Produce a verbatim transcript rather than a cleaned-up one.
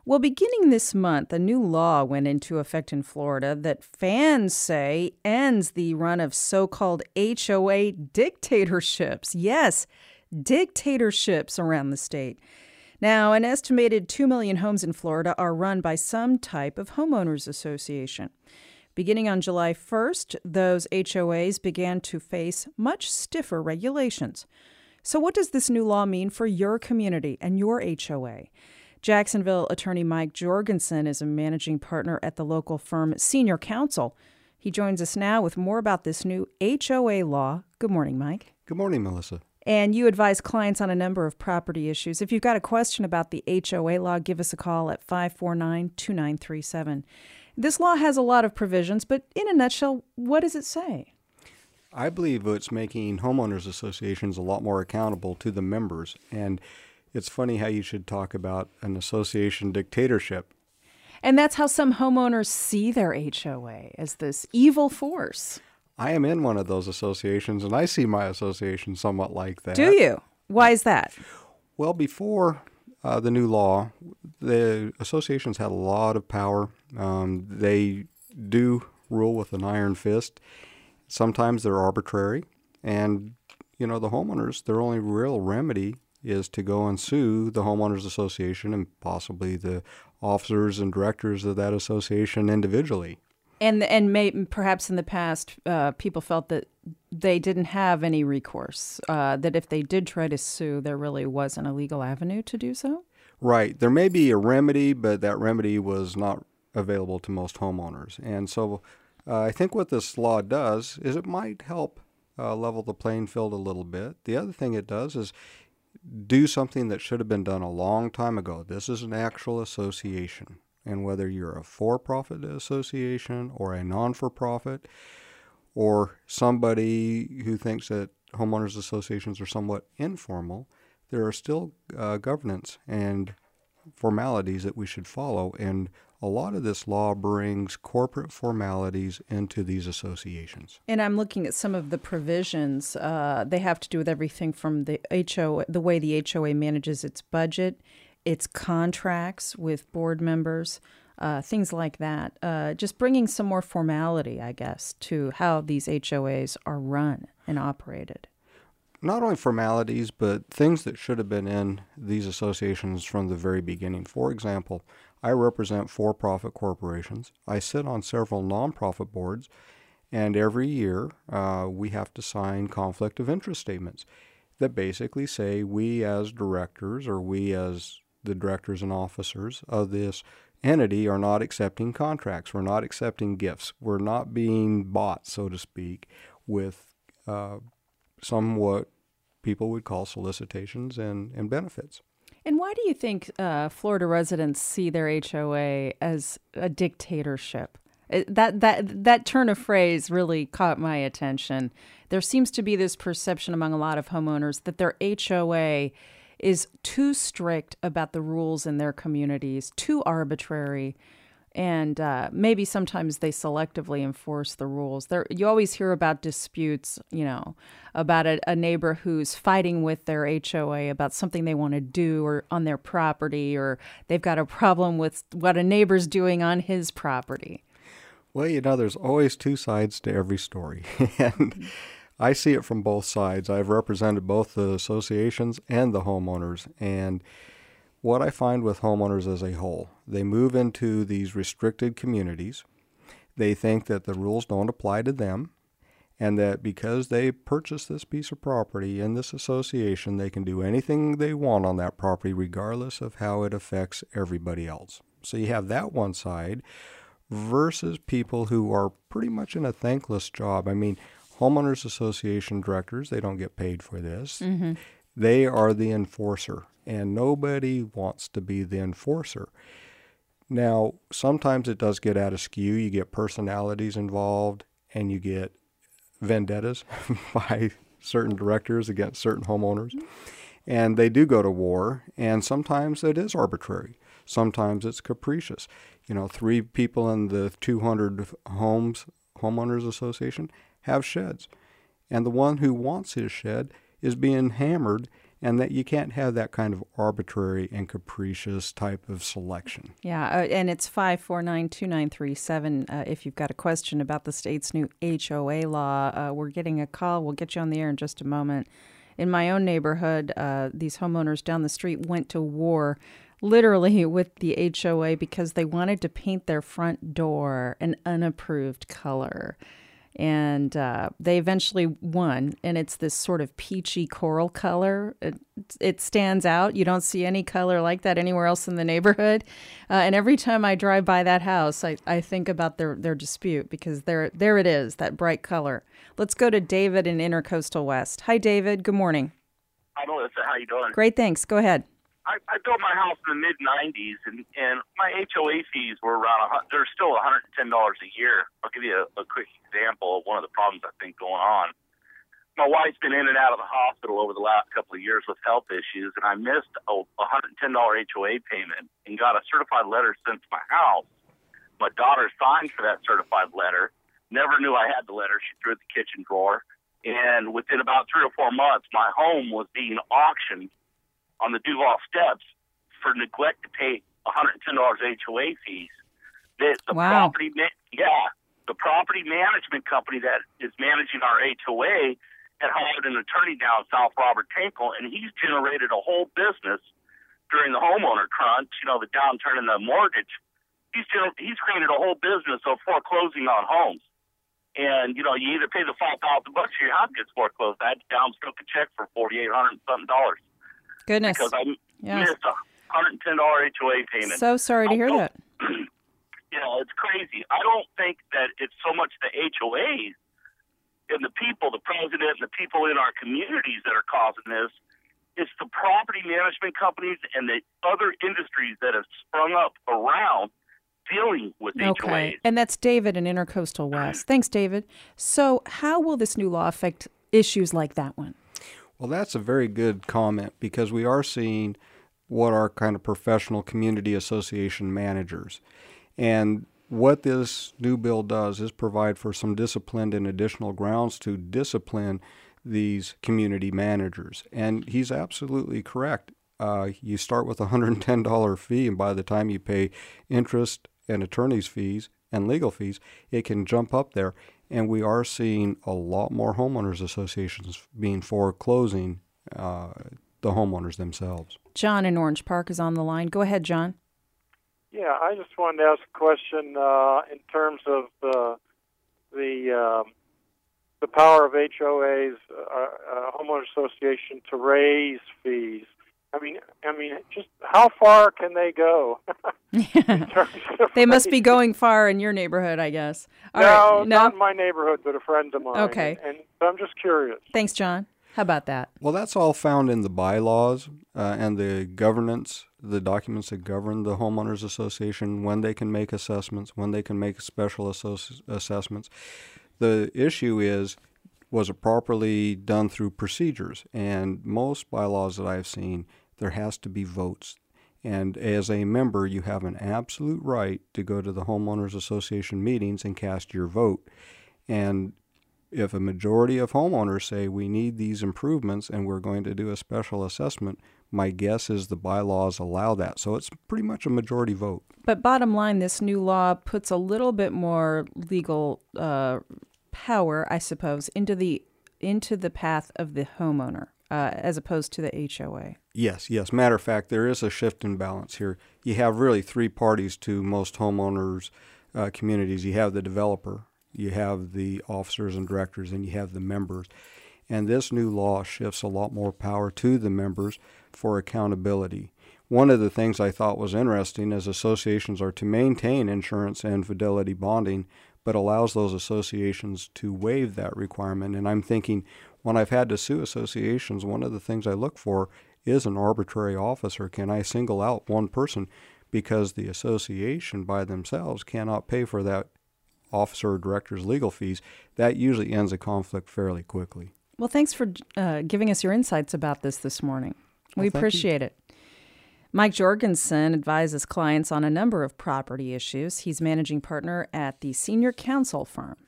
Well, beginning this month, a new law went into effect in Florida that fans say ends the run of so-called H O A dictatorships. Yes, dictatorships around the state. Now, an estimated two million homes in Florida are run by some type of homeowners association. Beginning on July first, those H O As began to face much stiffer regulations. So what does this new law mean for your community and your H O A? Jacksonville attorney Mike Jorgensen is a managing partner at the local firm Senior Counsel. He joins us now with more about this new H O A law. Good morning, Mike. Good morning, Melissa. And you advise clients on a number of property issues. If you've got a question about the H O A law, give us a call at five four nine, two nine three seven. This law has a lot of provisions, but in a nutshell, what does it say? I believe it's making homeowners associations a lot more accountable to the members. And it's funny how you should talk about an association dictatorship. And that's how some homeowners see their H O A, as this evil force. I am in one of those associations, and I see my association somewhat like that. Do you? Why is that? Well, before uh, the new law, the associations had a lot of power. Um, they do rule with an iron fist. Sometimes they're arbitrary. And, you know, the homeowners, their only real remedy is to go and sue the homeowners association and possibly the officers and directors of that association individually. And and may, perhaps in the past, uh, people felt that they didn't have any recourse, uh, that if they did try to sue, there really wasn't a legal avenue to do so? Right. There may be a remedy, but that remedy was not available to most homeowners. And so uh, I think what this law does is it might help uh, level the playing field a little bit. The other thing it does is do something that should have been done a long time ago. This is an actual association. And whether you're a for-profit association or a non-for-profit or somebody who thinks that homeowners associations are somewhat informal, there are still uh, governance and formalities that we should follow. And a lot of this law brings corporate formalities into these associations. And I'm looking at some of the provisions. Uh, they have to do with everything from the H O A, the way the H O A manages its budget, its contracts with board members, uh, things like that. Uh, just bringing some more formality, I guess, to how these H O As are run and operated. Not only formalities, but things that should have been in these associations from the very beginning. For example, I represent for-profit corporations. I sit on several nonprofit boards, and every year uh, we have to sign conflict of interest statements that basically say we as directors or we as the directors and officers of this entity are not accepting contracts. We're not accepting gifts. We're not being bought, so to speak, with uh, somewhat people would call solicitations and, and benefits. And why do you think uh, Florida residents see their H O A as a dictatorship? It, that that that turn of phrase really caught my attention. There seems to be this perception among a lot of homeowners that their H O A is too strict about the rules in their communities, too arbitrary, and uh, maybe sometimes they selectively enforce the rules. There, you always hear about disputes, you know, about a, a neighbor who's fighting with their H O A about something they want to do or on their property, or they've got a problem with what a neighbor's doing on his property. Well, you know, there's always two sides to every story, and I see it from both sides. I've represented both the associations and the homeowners, and what I find with homeowners as a whole, they move into these restricted communities. They think that the rules don't apply to them, and that because they purchase this piece of property in this association, they can do anything they want on that property regardless of how it affects everybody else. So you have that one side versus people who are pretty much in a thankless job. I mean, homeowners association directors, they don't get paid for this. Mm-hmm. They are the enforcer, and nobody wants to be the enforcer. Now, sometimes it does get out of skew. You get personalities involved, and you get vendettas by certain directors against certain homeowners. And they do go to war, and sometimes it is arbitrary. Sometimes it's capricious. You know, three people in the two hundred homes homeowners association have sheds. And the one who wants his shed is being hammered and that you can't have that kind of arbitrary and capricious type of selection. Yeah, uh, and it's five four nine, two nine three seven uh, if you've got a question about the state's new H O A law. Uh, we're getting a call. We'll get you on the air in just a moment. In my own neighborhood, uh, these homeowners down the street went to war literally with the H O A because they wanted to paint their front door an unapproved color. And uh, they eventually won, and it's this sort of peachy coral color. It, it stands out. You don't see any color like that anywhere else in the neighborhood. Uh, and every time I drive by that house, I, I think about their, their dispute because there there it is, that bright color. Let's go to David in Intercoastal West. Hi, David. Good morning. Hi, Melissa. How you doing? Great, thanks. Go ahead. I, I built my house in the mid nineties, and, and my H O A fees were around, a, hun- they're still one hundred ten dollars a year. I'll give you a, a quick example of one of the problems I think going on. My wife's been in and out of the hospital over the last couple of years with health issues, and I missed a one hundred ten dollars H O A payment and got a certified letter sent to my house. My daughter signed for that certified letter, never knew I had the letter. She threw it in the kitchen drawer, and within about three or four months, my home was being auctioned on the Duval steps for neglect to pay one hundred ten dollars H O A fees. The, the Wow. property, ma- yeah, the property management company that is managing our H O A had hired an attorney down south, Robert Tinkle, and he's generated a whole business during the homeowner crunch, you know, the downturn in the mortgage. He's gener- he's created a whole business of foreclosing on homes. And, you know, you either pay the five thousand bucks or your house gets foreclosed. I had to downstroke a check for forty-eight hundred something dollars. Goodness. Because I Yes. missed a one hundred ten dollars H O A payment. So sorry to hear that. You know, it's crazy. I don't think that it's so much the H O As and the people, the president and the people in our communities that are causing this. It's the property management companies and the other industries that have sprung up around dealing with H O As. Okay. And that's David in Intercoastal West. Thanks, David. So how will this new law affect issues like that one? Well, that's a very good comment because we are seeing what are kind of professional community association managers. And what this new bill does is provide for some discipline and additional grounds to discipline these community managers. And he's absolutely correct. Uh, you start with a one hundred ten dollars fee, and by the time you pay interest and attorney's fees and legal fees, it can jump up there. And we are seeing a lot more homeowners associations being foreclosing uh, the homeowners themselves. John in Orange Park is on the line. Go ahead, John. Yeah, I just wanted to ask a question uh, in terms of uh, the um, the power of H O As, uh, uh, homeowners association, to raise fees. I mean, I mean, just how far can they go? in terms of They must be raising- going far in your neighborhood, I guess. All no, right. not in my neighborhood, but a friend of mine. Okay. And, and I'm just curious. Thanks, John. How about that? Well, that's all found in the bylaws uh, and the governance, the documents that govern the homeowners association, when they can make assessments, when they can make special associ- assessments. The issue is, was it properly done through procedures? And most bylaws that I've seen, there has to be votes. And as a member, you have an absolute right to go to the homeowners association meetings and cast your vote. And if a majority of homeowners say we need these improvements and we're going to do a special assessment, my guess is the bylaws allow that. So it's pretty much a majority vote. But bottom line, this new law puts a little bit more legal uh, power, I suppose, into the into the path of the homeowner uh, as opposed to the H O A. Yes, yes. Matter of fact, there is a shift in balance here. You have really three parties to most homeowners' uh, communities. You have the developer, you have the officers and directors, and you have the members. And this new law shifts a lot more power to the members for accountability. One of the things I thought was interesting is associations are to maintain insurance and fidelity bonding, but allows those associations to waive that requirement. And I'm thinking, when I've had to sue associations, one of the things I look for is an arbitrary officer. Can I single out one person? Because the association by themselves cannot pay for that officer or director's legal fees. That usually ends a conflict fairly quickly. Well, thanks for uh, giving us your insights about this this morning. We Well, thank appreciate it. Mike Jorgensen advises clients on a number of property issues. He's managing partner at the Senior Counsel firm.